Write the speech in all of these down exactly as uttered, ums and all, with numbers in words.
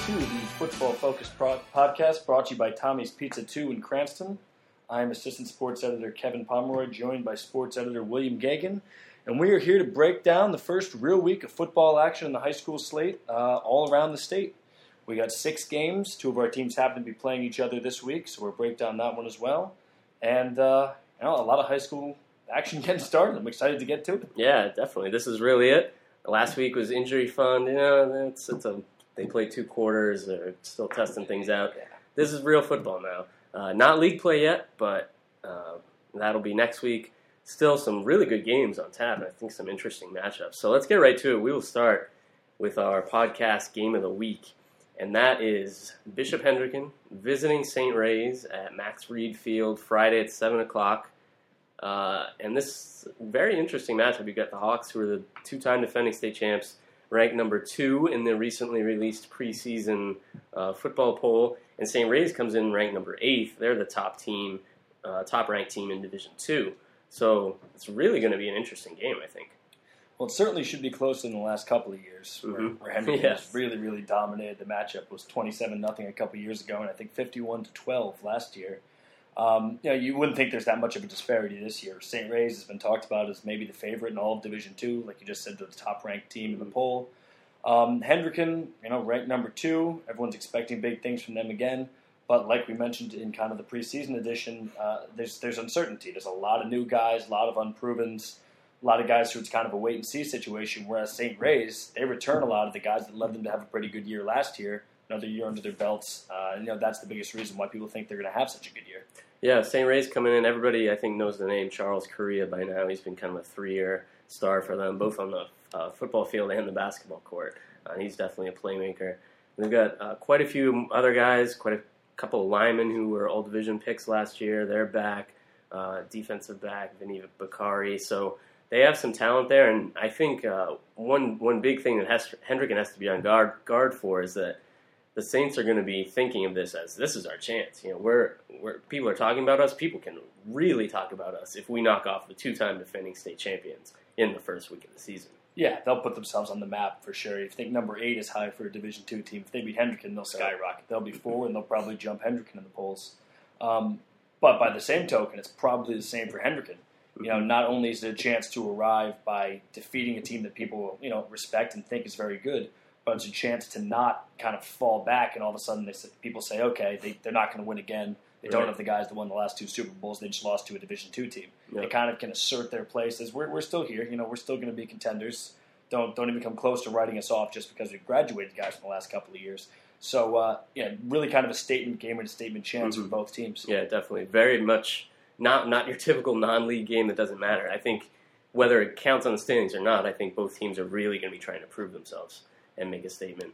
to the Football Focused Pro- podcast brought to you by Tommy's Pizza two in Cranston. I am Assistant Sports Editor Kevin Pomeroy, joined by Sports Editor William Gagan, and we are here to break down the first real week of football action in the high school slate uh, all around the state. We got six games. Two of our teams happen to be playing each other this week, so we'll break down that one as well. And uh, you know, a lot of high school action getting started. I'm excited to get to it. Yeah, definitely. This is really it. Last week was injury fund. You know, it's it's a they played two quarters. They're still testing things out. This is real football now. Uh, not league play yet, but uh, that'll be next week. Still some really good games on tap, and I think some interesting matchups. So let's get right to it. We will start with our podcast game of the week, and that is Bishop Hendricken visiting Saint Ray's at Max Reed Field Friday at seven o'clock. Uh, and this very interesting matchup. You got the Hawks, who are the two-time defending state champs, ranked number two in the recently released preseason uh, football poll, and Saint Ray's comes in ranked number eighth. They're the top team, uh, top-ranked team in Division Two. So it's really going to be an interesting game, I think. Well, it certainly should be closer than the last couple of years, where, Mm-hmm. where Henry Yes. has really, really dominated. The matchup was twenty-seven nothing a couple of years ago, and I think fifty-one to twelve last year. Um, you know, you wouldn't think there's that much of a disparity this year. Saint Ray's has been talked about as maybe the favorite in all of Division Two, like you just said, the top-ranked team in the poll. Um, Hendricken, you know, ranked number two. Everyone's expecting big things from them again. But like we mentioned in kind of the preseason edition, uh, there's there's uncertainty. There's a lot of new guys, a lot of unprovens, a lot of guys who it's kind of a wait-and-see situation, whereas Saint Ray's, they return a lot of the guys that led them to have a pretty good year last year, another year under their belts. Uh, and, you know, that's the biggest reason why people think they're going to have such a good year. Yeah, Saint Ray's coming in. Everybody, I think, knows the name Charles Correa by now. He's been kind of a three-year star for them, both on the uh, football field and the basketball court. Uh, he's definitely a playmaker. They've got uh, quite a few other guys, quite a couple of linemen who were all-division picks last year. They're back. Uh, defensive back, Vinny Bakari. So they have some talent there, and I think uh, one one big thing that has, Hendricken has to be on guard guard for is that the Saints are going to be thinking of this as this is our chance. You know, we're, we're people are talking about us. People can really talk about us if we knock off the two-time defending state champions in the first week of the season. Yeah, they'll put themselves on the map for sure. If you think number eight is high for a Division Two team, if they beat Hendricken, they'll skyrocket. They'll be four, and they'll probably jump Hendricken in the polls. Um, but by the same token, it's probably the same for Hendricken. You know, not only is it a chance to arrive by defeating a team that people, you know, respect and think is very good, but it's a chance to not kind of fall back and all of a sudden they say, people say, okay, they, they're not going to win again. They don't Right. have the guys that won the last two Super Bowls. They just lost to a Division Two team. Yep. They kind of can assert their place as we're, we're still here. You know, we're still going to be contenders. Don't don't even come close to writing us off just because we've graduated guys from the last couple of years. So, uh, yeah, really kind of a statement game and a statement chance Mm-hmm. for both teams. Yeah, definitely. Very much not not your typical non-league game that doesn't matter. I think whether it counts on the standings or not, I think both teams are really going to be trying to prove themselves and make a statement.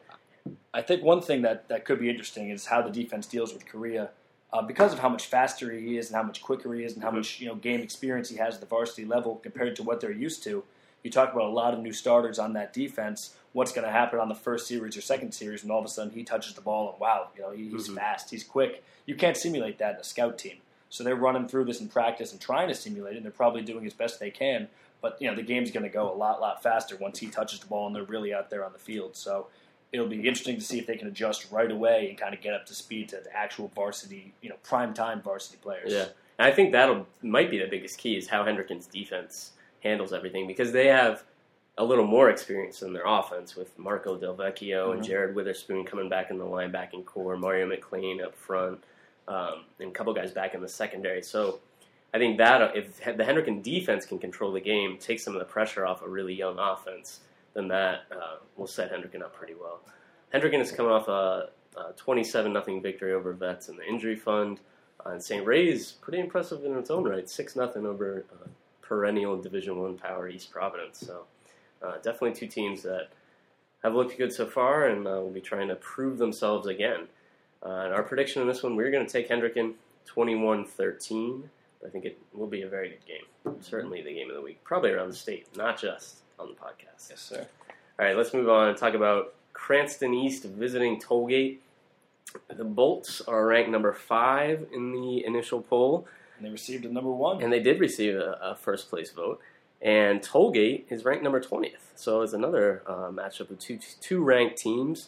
I think one thing that, that could be interesting is how the defense deals with Correa. Uh, because of how much faster he is and how much quicker he is and how much you know game experience he has at the varsity level compared to what they're used to, you talk about a lot of new starters on that defense. What's going to happen on the first series or second series when all of a sudden he touches the ball and wow, you know he, he's Mm-hmm. fast, he's quick. You can't simulate that in a scout team. So they're running through this in practice and trying to simulate it. And they're probably doing as best they can. But you know the game's going to go a lot, lot faster once he touches the ball and they're really out there on the field. So it'll be interesting to see if they can adjust right away and kind of get up to speed to the actual varsity, you know, prime time varsity players. Yeah, and I think that'll might be the biggest key is how Hendricken's defense handles everything because they have a little more experience in their offense with Marco Del Vecchio Mm-hmm. and Jared Witherspoon coming back in the linebacking core, Mario McLean up front, um, and a couple guys back in the secondary. So I think that if the Hendricken defense can control the game, take some of the pressure off a really young offense, then that uh, will set Hendricken up pretty well. Hendricken is coming off a, a twenty-seven nothing victory over Vets in the injury fund. Uh, and Saint Ray's pretty impressive in its own right, six nothing over uh, perennial Division One power East Providence. So uh, definitely two teams that have looked good so far and uh, will be trying to prove themselves again. Uh, and our prediction in this one, we're going to take Hendricken twenty-one thirteen. I think it will be a very good game. Certainly the game of the week. Probably around the state, not just on the podcast. Yes, sir. All right, let's move on and talk about Cranston East visiting Tollgate. The Bolts are ranked number five in the initial poll. And they received a number one. And they did receive a, a first-place vote. And Tollgate is ranked number twentieth. So it's another uh, matchup of two two ranked teams.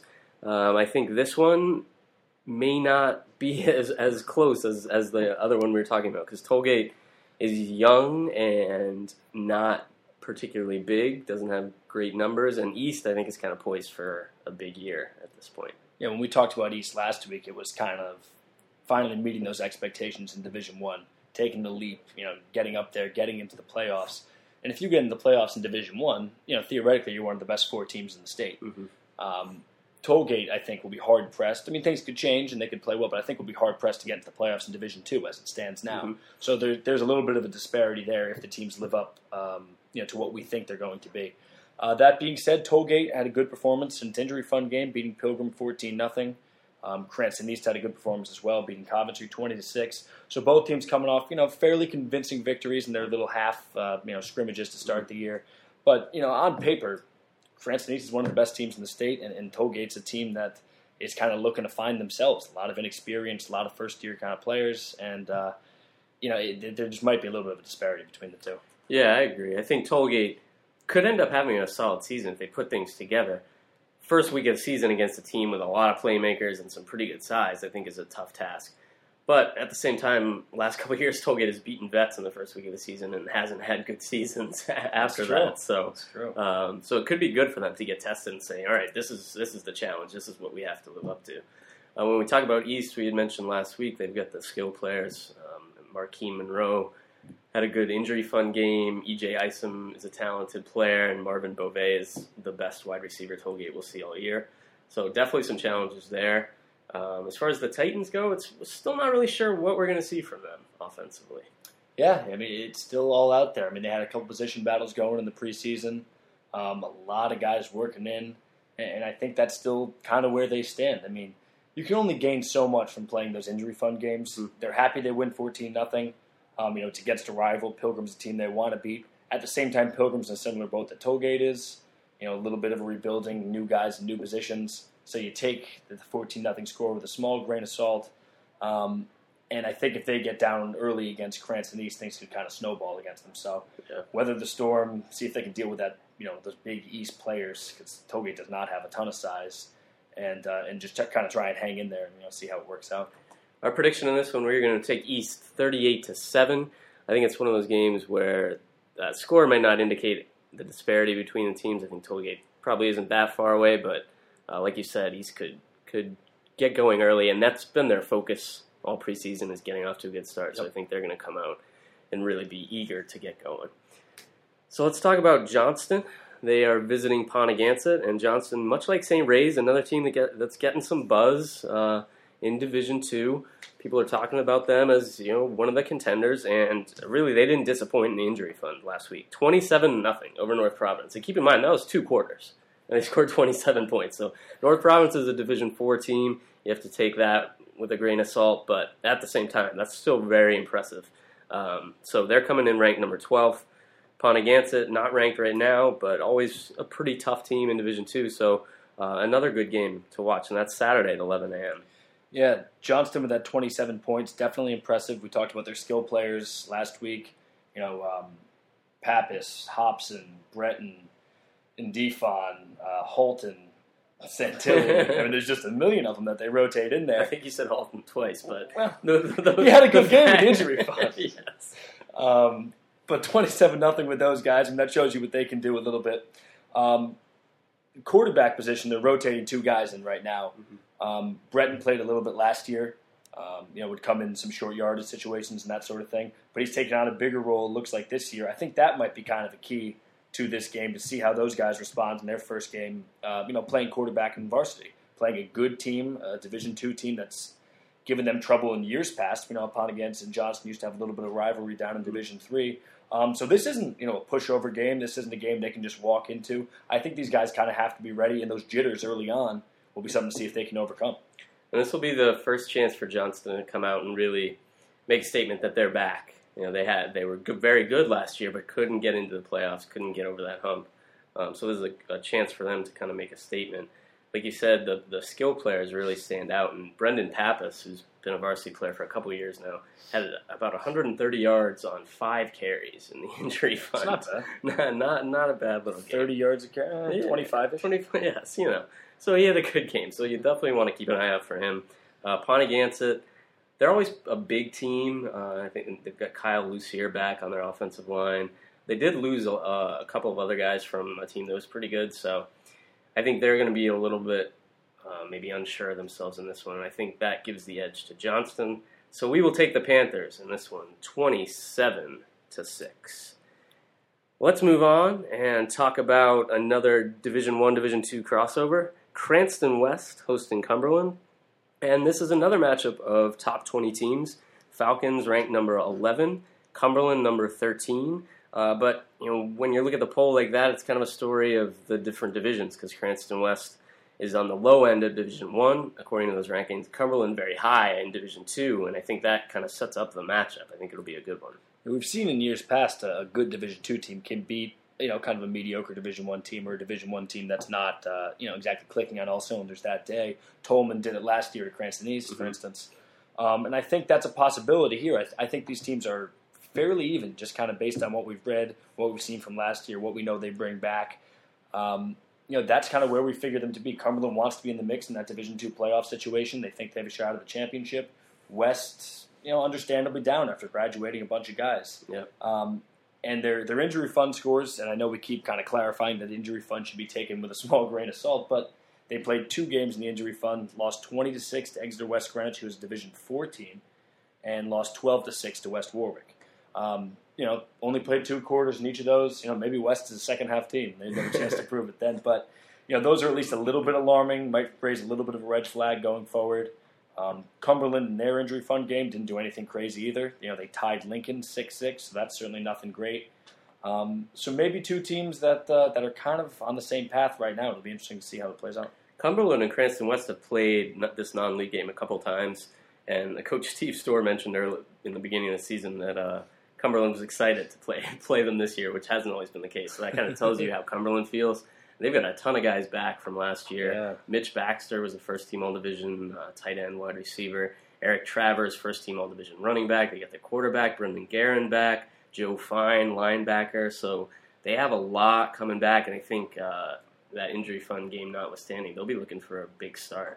Um, I think this one may not be as, as close as, as the other one we were talking about, because Tollgate is young and not particularly big, doesn't have great numbers, and East, I think, is kind of poised for a big year at this point. Yeah, when we talked about East last week, it was kind of finally meeting those expectations in Division One, taking the leap, you know, getting up there, getting into the playoffs. And if you get into the playoffs in Division One, you know, theoretically, you're one of the best four teams in the state. Mm-hmm. Um, Tollgate, I think, will be hard pressed. I mean, things could change and they could play well, but I think will be hard pressed to get into the playoffs in Division Two as it stands now. Mm-hmm. So there, there's a little bit of a disparity there if the teams live up, um, you know, to what we think they're going to be. Uh, that being said, Tollgate had a good performance in its injury fund game, beating Pilgrim fourteen nothing. Um, Cranston East had a good performance as well, beating Coventry twenty to six. So both teams coming off, you know, fairly convincing victories in their little half, uh, you know, scrimmages to start the year. But you know, on paper, Cranston East is one of the best teams in the state, and, and Tollgate's a team that is kind of looking to find themselves. A lot of inexperienced, a lot of first-year kind of players, and uh, you know, it, there just might be a little bit of a disparity between the two. Yeah, I agree. I think Tollgate could end up having a solid season if they put things together. First week of the season against a team with a lot of playmakers and some pretty good size, I think, is a tough task. But at the same time, last couple of years, Tollgate has beaten Vets in the first week of the season and hasn't had good seasons after that. So, um, so it could be good for them to get tested and say, all right, this is this is the challenge. This is what we have to live up to. Uh, when we talk about East, we had mentioned last week they've got the skill players. Um, Marquis Monroe had a good injury fund game. E J Isom is a talented player, and Marvin Beauvais is the best wide receiver Tollgate will see all year. So definitely some challenges there. Um, as far as the Titans go, it's we're still not really sure what we're going to see from them offensively. Yeah, I mean, it's still all out there. I mean, they had a couple position battles going in the preseason. Um, a lot of guys working in, and I think that's still kind of where they stand. I mean, you can only gain so much from playing those injury fund games. Mm-hmm. They're happy they win fourteen nothing. Um, you know, it's against a rival. Pilgrim's a team they want to beat. At the same time, Pilgrim's in a similar boat that Tollgate is. You know, a little bit of a rebuilding, new guys in new positions. So you take the fourteen nothing score with a small grain of salt. Um, and I think if they get down early against Cranston East, things could kind of snowball against them. So yeah. Weather the storm, see if they can deal with that, you know, those big East players, because Tollgate does not have a ton of size, and uh, and just kind of try and hang in there and, you know, see how it works out. Our prediction on this one, we're going to take East thirty-eight to seven. I think it's one of those games where that score might not indicate the disparity between the teams. I think Tollgate probably isn't that far away, but uh, like you said, East could could get going early, and that's been their focus all preseason, is getting off to a good start. Yep. So I think they're going to come out and really be eager to get going. So let's talk about Johnston. They are visiting Pontigansett, and Johnston, much like Saint Ray's, another team that get, that's getting some buzz uh, in Division Two. People are talking about them as, you know, one of the contenders, and really they didn't disappoint in the injury fund last week. twenty-seven nothing over North Providence. And keep in mind, that was two quarters, and they scored twenty-seven points. So North Providence is a Division Four team. You have to take that with a grain of salt, but at the same time, that's still very impressive. Um, so they're coming in ranked number twelve. Pontigansett, not ranked right now, but always a pretty tough team in Division Two. So uh, another good game to watch, and that's Saturday at eleven a.m. Yeah, Johnston with that twenty-seven points, definitely impressive. We talked about their skill players last week. You know, um, Pappas, Hobson, Breton, Indefon, uh, Holton, Santilli. I mean, there's just a million of them that they rotate in there. I think you said Holton twice, but well, the, the, the, he had a good game with injury fund. Yes. Um, but twenty-seven nothing with those guys, and that shows you what they can do a little bit. Um, quarterback position, they're rotating two guys in right now. Mm-hmm. Um, Breton played a little bit last year. Um, you know, would come in some short yardage situations and that sort of thing. But he's taken on a bigger role, it looks like, this year. I think that might be kind of a key to this game, to see how those guys respond in their first game, uh, you know, playing quarterback in varsity, playing a good team, a Division Two team that's given them trouble in years past. You know, Pontigansett and Johnston used to have a little bit of rivalry down in Division Three. Um, so this isn't, you know, a pushover game. This isn't a game they can just walk into. I think these guys kind of have to be ready, and those jitters early on will be something to see if they can overcome. And this will be the first chance for Johnston to come out and really make a statement that they're back. You know, they had they were good, very good last year, but couldn't get into the playoffs, couldn't get over that hump. Um, so this is a, a chance for them to kind of make a statement. Like you said, the, the skill players really stand out. And Brendan Pappas, who's been a varsity player for a couple of years now, had about one hundred thirty yards on five carries in the injury fund. It's not bad. not, not, not a bad little game. thirty yards a carry, uh, yeah, twenty-five-ish. twenty-five, yes, you know. So he had a good game. So you definitely want to keep an eye out for him. Uh, Pontigansett, they're always a big team. Uh, I think they've got Kyle Lucier back on their offensive line. They did lose a, a couple of other guys from a team that was pretty good. So I think they're going to be a little bit uh, maybe unsure of themselves in this one. And I think that gives the edge to Johnston. So we will take the Panthers in this one, twenty-seven to six. Let's move on and talk about another Division One, Division Two crossover. Cranston West hosting Cumberland. And this is another matchup of top twenty teams. Falcons ranked number eleven, Cumberland number thirteen. Uh, but you know, when you look at the poll like that, it's kind of a story of the different divisions because Cranston West is on the low end of Division One according to those rankings. Cumberland very high in Division Two, and I think that kind of sets up the matchup. I think it'll be a good one. We've seen in years past a good Division Two team can beat, you know, kind of a mediocre Division One team or a Division One team that's not, uh, you know, exactly clicking on all cylinders that day. Tolman did it last year to Cranston East, mm-hmm. for instance, um, and I think that's a possibility here. I, th- I think these teams are fairly even, just kind of based on what we've read, what we've seen from last year, what we know they bring back. Um, you know, that's kind of where we figure them to be. Cumberland wants to be in the mix in that Division Two playoff situation. They think they have a shot at the championship. West, you know, understandably down after graduating a bunch of guys. Yeah. Um, and their their injury fund scores, and I know we keep kind of clarifying that injury fund should be taken with a small grain of salt, but they played two games in the injury fund, lost twenty to six to Exeter West Greenwich, who was a Division Four team, and lost twelve to six to West Warwick. Um, you know, only played two quarters in each of those. You know, maybe West is a second half team. They didn't have a chance to prove it then, but you know, those are at least a little bit alarming. Might raise a little bit of a red flag going forward. Um, Cumberland in their injury fund game didn't do anything crazy either. You know, they tied Lincoln six six, so that's certainly nothing great. Um, so maybe two teams that uh, that are kind of on the same path right now. It'll be interesting to see how it plays out. Cumberland and Cranston West have played this non-league game a couple times, and the coach Steve Storr mentioned early in the beginning of the season that uh, Cumberland was excited to play play them this year, which hasn't always been the case. So that kind of tells you how Cumberland feels. They've got a ton of guys back from last year. Yeah. Mitch Baxter was a first-team All-Division uh, tight end wide receiver. Eric Travers, first-team All-Division running back. They got the quarterback, Brendan Guerin, back. Joe Fine, linebacker. So they have a lot coming back, and I think uh, that injury fund game notwithstanding, they'll be looking for a big start.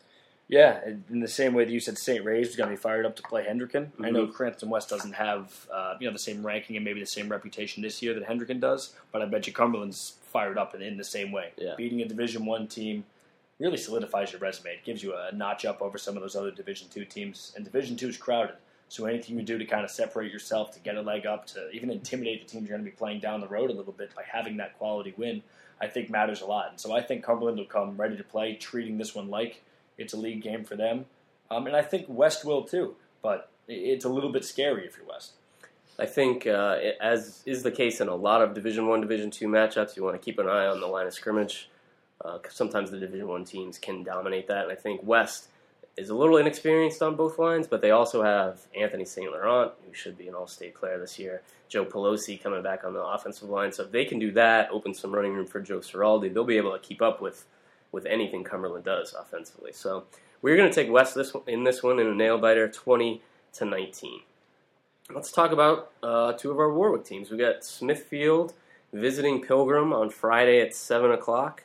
Yeah, in the same way that you said Saint Ray's is going to be fired up to play Hendricken. Mm-hmm. I know Cranston West doesn't have uh, you know the same ranking and maybe the same reputation this year that Hendricken does, but I bet you Cumberland's fired up in, in the same way. Yeah. Beating a Division One team really solidifies your resume. It gives you a notch up over some of those other Division Two teams, and Division Two is crowded. So anything you do to kind of separate yourself, to get a leg up, to even intimidate the teams you're going to be playing down the road a little bit by having that quality win, I think matters a lot. And so I think Cumberland will come ready to play, treating this one like it's a league game for them. Um, and I think West will too, but it's a little bit scary if you're West. I think, uh, as is the case in a lot of Division One, Division Two matchups, you want to keep an eye on the line of scrimmage. Uh, sometimes the Division One teams can dominate that, and I think West is a little inexperienced on both lines, but they also have Anthony Saint Laurent, who should be an All-State player this year, Joe Pelosi coming back on the offensive line. So if they can do that, open some running room for Joe Ciraldi, they'll be able to keep up with, with anything Cumberland does offensively. So we're going to take West this in this one in a nail-biter, twenty to nineteen. Let's talk about uh, two of our Warwick teams. We got Smithfield visiting Pilgrim on Friday at seven o'clock.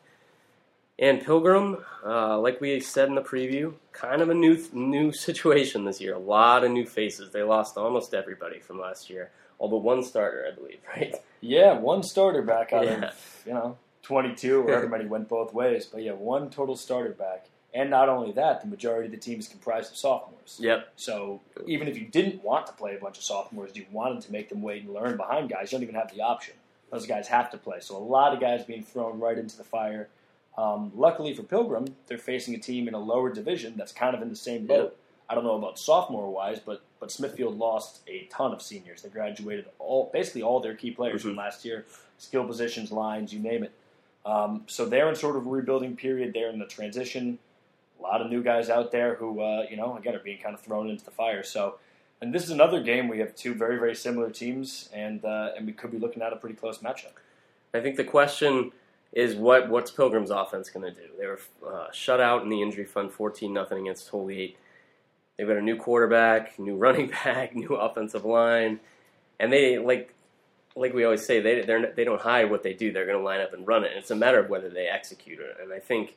And Pilgrim, uh, like we said in the preview, kind of a new new situation this year. A lot of new faces. They lost almost everybody from last year, all but one starter, I believe, right? Yeah, one starter back out Yeah. of, you know, twenty-two, where everybody went both ways. But yeah, one total starter back. And not only that, the majority of the team is comprised of sophomores. Yep. So even if you didn't want to play a bunch of sophomores, you wanted to make them wait and learn behind guys, you don't even have the option. Those guys have to play. So a lot of guys being thrown right into the fire. Um, luckily for Pilgrim, they're facing a team in a lower division that's kind of in the same boat. Yep. I don't know about sophomore-wise, but but Smithfield lost a ton of seniors. They graduated all basically all their key players mm-hmm. from last year, skill positions, lines, you name it. Um, so they're in sort of a rebuilding period. They're in the transition. A lot of new guys out there who, uh, you know, again, are being kind of thrown into the fire. So, and this is another game. We have two very, very similar teams, and uh, and we could be looking at a pretty close matchup. I think the question is what what's Pilgrim's offense going to do? They were uh, shut out in the injury fund, fourteen nothing against Holy. They've got a new quarterback, new running back, new offensive line, and they like like we always say they they're, they don't hide what they do. They're going to line up and run it. And it's a matter of whether they execute it. And I think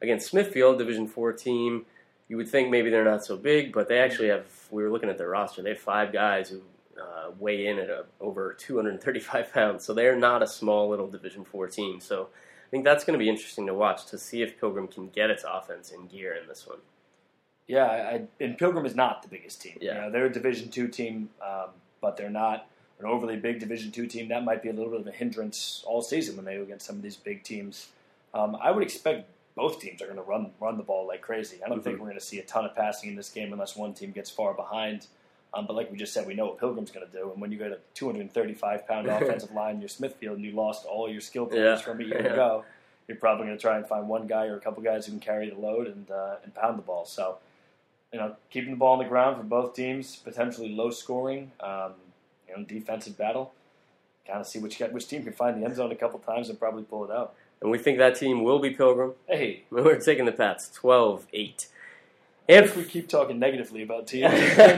against Smithfield, Division four team. You would think maybe they're not so big, but they actually have, we were looking at their roster, they have five guys who uh, weigh in at a, over two hundred thirty-five pounds, so they're not a small little Division four team. So I think that's going to be interesting to watch to see if Pilgrim can get its offense in gear in this one. Yeah, I, and Pilgrim is not the biggest team. Yeah. You know, they're a Division two team, um, but they're not an overly big Division two team. That might be a little bit of a hindrance all season when they go against some of these big teams. Um, I would expect both teams are going to run run the ball like crazy. I don't mm-hmm. think we're going to see a ton of passing in this game unless one team gets far behind. Um, but like we just said, we know what Pilgrim's going to do. And when you got a two hundred thirty-five pound offensive line, you're Smithfield, and you lost all your skill players yeah. from a year yeah. ago, you're probably going to try and find one guy or a couple guys who can carry the load and uh, and pound the ball. So, you know, keeping the ball on the ground for both teams, potentially low scoring, um, you know, defensive battle. Kind of see which which team can find the end zone a couple times and probably pull it out. And we think that team will be Pilgrim. Hey. We're taking the Pats, twelve eight. And if we keep talking negatively about teams,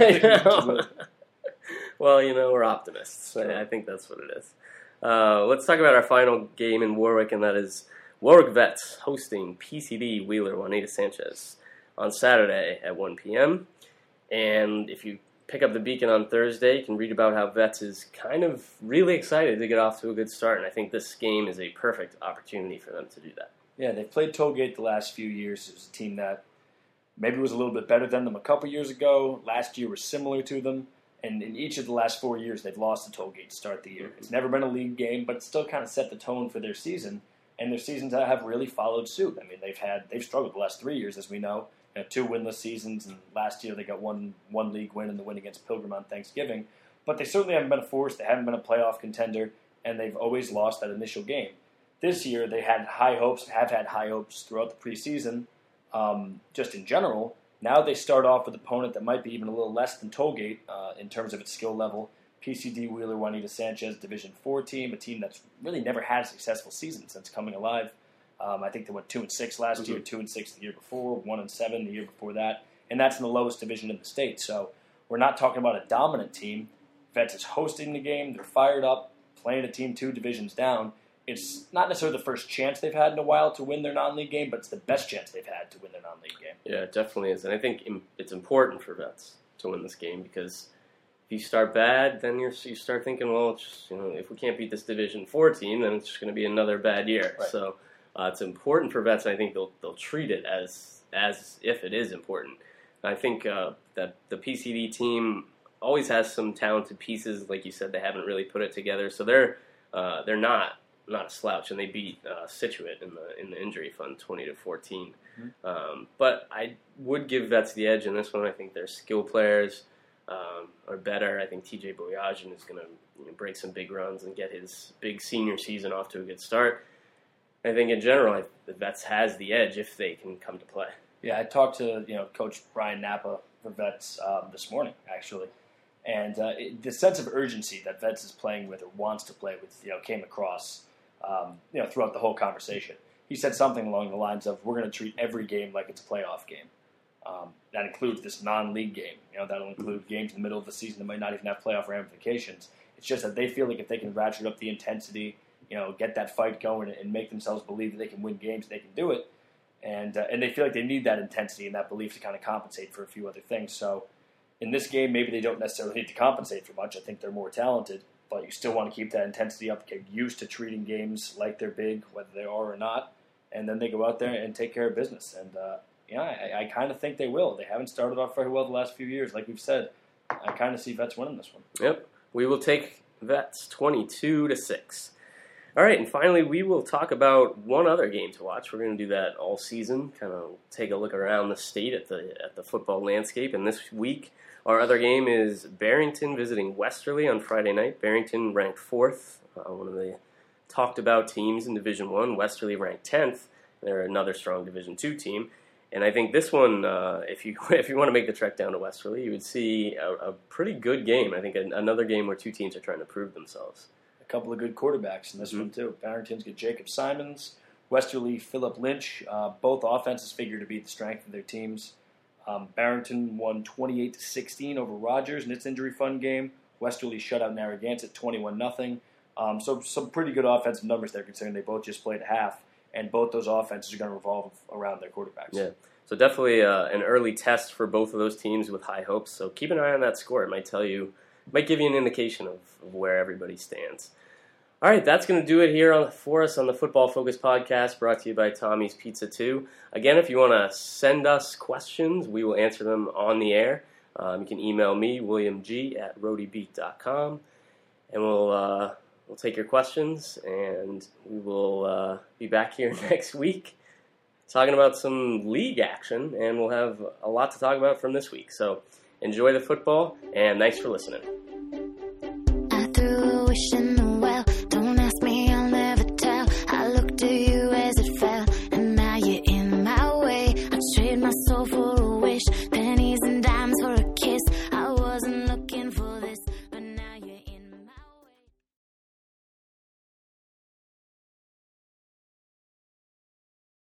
well, you know, we're optimists. Sure. I think that's what it is. Uh, let's talk about our final game in Warwick, and that is Warwick Vets hosting P C D Wheeler Juanita Sanchez on Saturday at one p.m. And if you pick up the Beacon on Thursday, you can read about how Vets is kind of really excited to get off to a good start, and I think this game is a perfect opportunity for them to do that. Yeah, they've played Tollgate the last few years. It was a team that maybe was a little bit better than them a couple years ago. Last year was similar to them, and in each of the last four years, they've lost to Tollgate to start the year. It's never been a league game, but it still kind of set the tone for their season, and their seasons have really followed suit. I mean, they've had they've struggled the last three years, as we know. You know, two winless seasons, and last year they got one one league win in the win against Pilgrim on Thanksgiving. But they certainly haven't been a force. They haven't been a playoff contender, and they've always lost that initial game. This year they had high hopes, have had high hopes throughout the preseason, um, just in general. Now they start off with an opponent that might be even a little less than Tollgate uh, in terms of its skill level. P C D Wheeler Juanita Sanchez, Division four team, a team that's really never had a successful season since coming alive. Um, I think they went two and six last mm-hmm. year, two and six the year before, one and seven the year before that, and that's in the lowest division in the state. So we're not talking about a dominant team. Vets is hosting the game; they're fired up, playing a team two divisions down. It's not necessarily the first chance they've had in a while to win their non-league game, but it's the best chance they've had to win their non-league game. Yeah, it definitely is, and I think it's important for Vets to win this game because if you start bad, then you're, you start thinking, well, it's just, you know, if we can't beat this Division four team, then it's just going to be another bad year. Right. So. Uh, it's important for Vets, and I think they'll they'll treat it as as if it is important. I think uh, that the P C D team always has some talented pieces, like you said. They haven't really put it together, so they're uh, they're not not a slouch, and they beat uh, Scituate in the in the injury fund twenty to fourteen. Mm-hmm. Um, but I would give Vets the edge in this one. I think their skill players um, are better. I think T J Boyajian is going to you know, break some big runs and get his big senior season off to a good start. I think in general, I, the Vets has the edge if they can come to play. Yeah, I talked to you know Coach Brian Napa for Vets um, this morning, actually, and uh, it, the sense of urgency that Vets is playing with or wants to play with, you know, came across, um, you know, throughout the whole conversation. He said something along the lines of, "We're going to treat every game like it's a playoff game." Um, that includes this non-league game. You know, that'll include games in the middle of the season that might not even have playoff ramifications. It's just that they feel like if they can ratchet up the intensity, you know, get that fight going and make themselves believe that they can win games, they can do it. And uh, and they feel like they need that intensity and that belief to kind of compensate for a few other things. So in this game, maybe they don't necessarily need to compensate for much. I think they're more talented, but you still want to keep that intensity up, get used to treating games like they're big, whether they are or not, and then they go out there and take care of business. And, uh, yeah, I, I kind of think they will. They haven't started off very well the last few years. Like we've said, I kind of see Vets winning this one. Yep. We will take Vets twenty-two to six. All right, and finally, we will talk about one other game to watch. We're going to do that all season, kind of take a look around the state at the at the football landscape. And this week, our other game is Barrington visiting Westerly on Friday night. Barrington ranked fourth, uh, one of the talked about teams in Division One. Westerly ranked tenth. They're another strong Division Two team. And I think this one, uh, if you if you want to make the trek down to Westerly, you would see a, a pretty good game. I think an, another game where two teams are trying to prove themselves. A couple of good quarterbacks in this mm-hmm. one, too. Barrington's got Jacob Simons, Westerly, Philip Lynch. Uh, both offenses figure to be the strength of their teams. Um, Barrington won twenty-eight to sixteen over Rogers in its injury fund game. Westerly shut out Narragansett twenty-one nothing. Um, so some pretty good offensive numbers there, considering they both just played half. and both those offenses are going to revolve around their quarterbacks. Yeah. So definitely uh, an early test for both of those teams with high hopes. So keep an eye on that score. It might tell you, might give you an indication of, of where everybody stands. All right, that's going to do it here on, for us on the Football Focus podcast, brought to you by Tommy's Pizza two. Again, if you want to send us questions, we will answer them on the air. Um, you can email me, William G, at roadiebeat dot com, and we'll uh, we'll take your questions, and we will uh, be back here next week talking about some league action, and we'll have a lot to talk about from this week. So enjoy the football, and thanks for listening. I threw a wish in